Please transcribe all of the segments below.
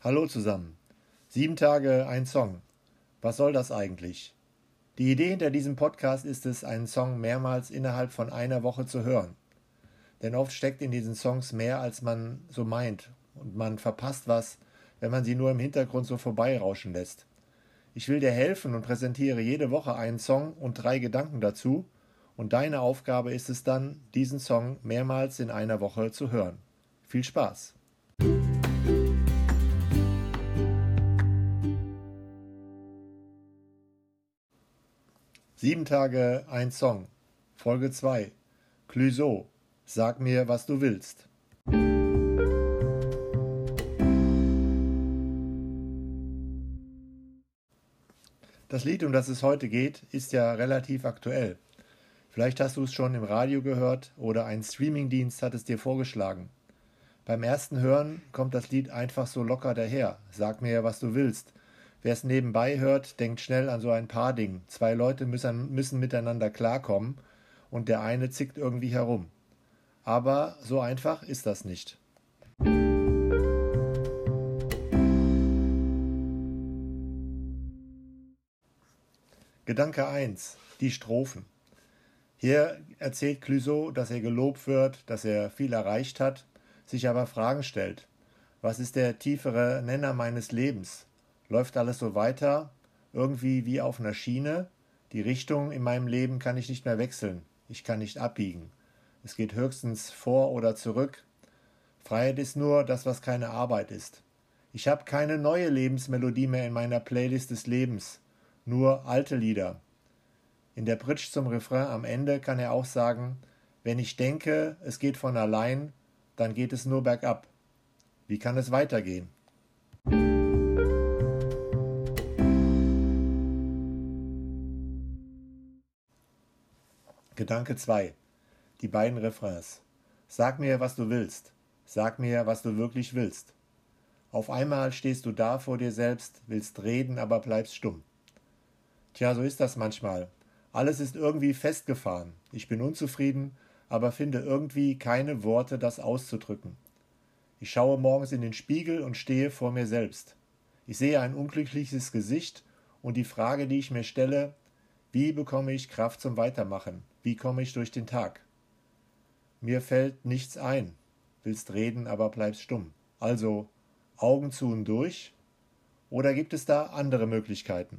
Hallo zusammen. 7 Tage, ein Song. Was soll das eigentlich? Die Idee hinter diesem Podcast ist es, einen Song mehrmals innerhalb von einer Woche zu hören. Denn oft steckt in diesen Songs mehr, als man so meint. Und man verpasst was, wenn man sie nur im Hintergrund so vorbeirauschen lässt. Ich will dir helfen und präsentiere jede Woche einen Song und 3 Gedanken dazu. Und deine Aufgabe ist es dann, diesen Song mehrmals in einer Woche zu hören. Viel Spaß! 7 Tage, ein Song. Folge 2. Clouseau. Sag mir, was du willst. Das Lied, um das es heute geht, ist ja relativ aktuell. Vielleicht hast du es schon im Radio gehört oder ein Streamingdienst hat es dir vorgeschlagen. Beim ersten Hören kommt das Lied einfach so locker daher. Sag mir, was du willst. Wer es nebenbei hört, denkt schnell an so ein Paarding. 2 Leute müssen miteinander klarkommen und der eine zickt irgendwie herum. Aber so einfach ist das nicht. Gedanke 1. Die Strophen. Hier erzählt Clouseau, dass er gelobt wird, dass er viel erreicht hat, sich aber Fragen stellt. Was ist der tiefere Nenner meines Lebens? Läuft alles so weiter, irgendwie wie auf einer Schiene? Die Richtung in meinem Leben kann ich nicht mehr wechseln. Ich kann nicht abbiegen. Es geht höchstens vor oder zurück. Freiheit ist nur das, was keine Arbeit ist. Ich habe keine neue Lebensmelodie mehr in meiner Playlist des Lebens, nur alte Lieder. In der Bridge zum Refrain am Ende kann er auch sagen, wenn ich denke, es geht von allein, dann geht es nur bergab. Wie kann es weitergehen? Gedanke 2. Die beiden Refrains. Sag mir, was du willst. Sag mir, was du wirklich willst. Auf einmal stehst du da vor dir selbst, willst reden, aber bleibst stumm. Tja, so ist das manchmal. Alles ist irgendwie festgefahren. Ich bin unzufrieden, aber finde irgendwie keine Worte, das auszudrücken. Ich schaue morgens in den Spiegel und stehe vor mir selbst. Ich sehe ein unglückliches Gesicht und die Frage, die ich mir stelle, wie bekomme ich Kraft zum Weitermachen? Wie komme ich durch den Tag? Mir fällt nichts ein. Willst reden, aber bleibst stumm. Also Augen zu und durch? Oder gibt es da andere Möglichkeiten?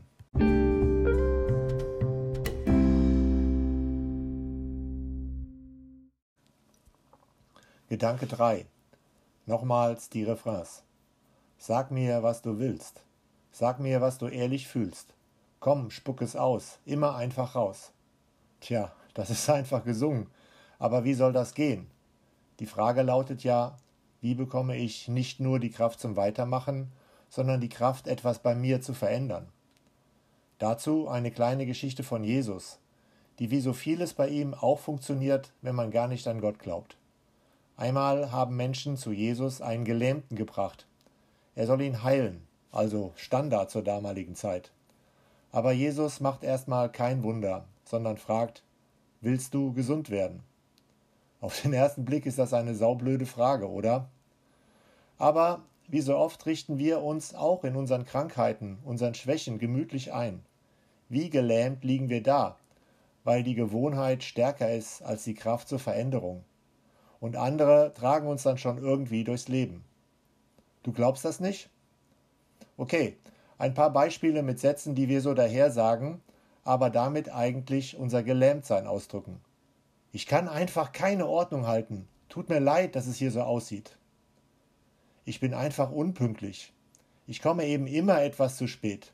Gedanke 3. Nochmals die Refrains. Sag mir, was du willst. Sag mir, was du ehrlich fühlst. Komm, spuck es aus, immer einfach raus. Tja, das ist einfach gesungen. Aber wie soll das gehen? Die Frage lautet ja, wie bekomme ich nicht nur die Kraft zum Weitermachen, sondern die Kraft, etwas bei mir zu verändern? Dazu eine kleine Geschichte von Jesus, die wie so vieles bei ihm auch funktioniert, wenn man gar nicht an Gott glaubt. Einmal haben Menschen zu Jesus einen Gelähmten gebracht. Er soll ihn heilen, also Standard zur damaligen Zeit. Aber Jesus macht erstmal kein Wunder, sondern fragt, willst du gesund werden? Auf den ersten Blick ist das eine saublöde Frage, oder? Aber wie so oft richten wir uns auch in unseren Krankheiten, unseren Schwächen gemütlich ein. Wie gelähmt liegen wir da, weil die Gewohnheit stärker ist als die Kraft zur Veränderung. Und andere tragen uns dann schon irgendwie durchs Leben. Du glaubst das nicht? Okay, ein paar Beispiele mit Sätzen, die wir so daher sagen, aber damit eigentlich unser Gelähmtsein ausdrücken. Ich kann einfach keine Ordnung halten. Tut mir leid, dass es hier so aussieht. Ich bin einfach unpünktlich. Ich komme eben immer etwas zu spät.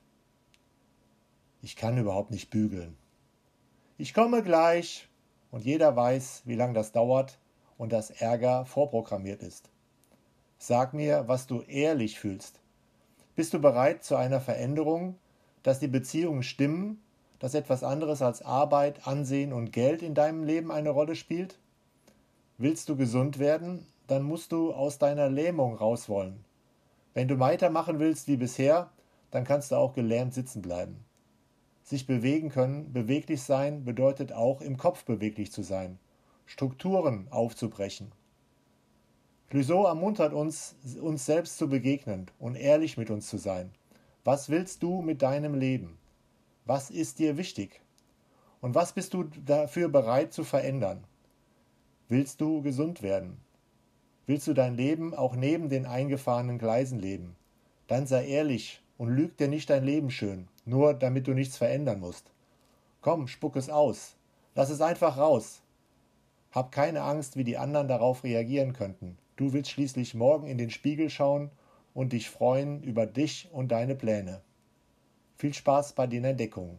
Ich kann überhaupt nicht bügeln. Ich komme gleich. Und jeder weiß, wie lange das dauert und dass Ärger vorprogrammiert ist. Sag mir, was du ehrlich fühlst. Bist du bereit zu einer Veränderung, dass die Beziehungen stimmen, dass etwas anderes als Arbeit, Ansehen und Geld in deinem Leben eine Rolle spielt? Willst du gesund werden, dann musst du aus deiner Lähmung raus wollen. Wenn du weitermachen willst wie bisher, dann kannst du auch gelähmt sitzen bleiben. Sich bewegen können, beweglich sein, bedeutet auch im Kopf beweglich zu sein, Strukturen aufzubrechen. Clouseau ermuntert uns, uns selbst zu begegnen und ehrlich mit uns zu sein. Was willst du mit deinem Leben? Was ist dir wichtig? Und was bist du dafür bereit zu verändern? Willst du gesund werden? Willst du dein Leben auch neben den eingefahrenen Gleisen leben? Dann sei ehrlich und lüg dir nicht dein Leben schön, nur damit du nichts verändern musst. Komm, spuck es aus. Lass es einfach raus. Hab keine Angst, wie die anderen darauf reagieren könnten. Du willst schließlich morgen in den Spiegel schauen und dich freuen über dich und deine Pläne. Viel Spaß bei den Entdeckungen.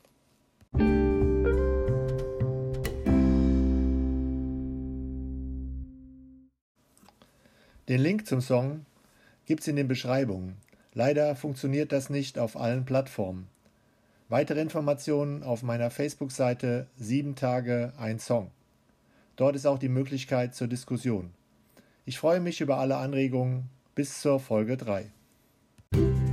Den Link zum Song gibt's in den Beschreibungen. Leider funktioniert das nicht auf allen Plattformen. Weitere Informationen auf meiner Facebook-Seite 7 Tage ein Song. Dort ist auch die Möglichkeit zur Diskussion. Ich freue mich über alle Anregungen. Bis zur Folge 3.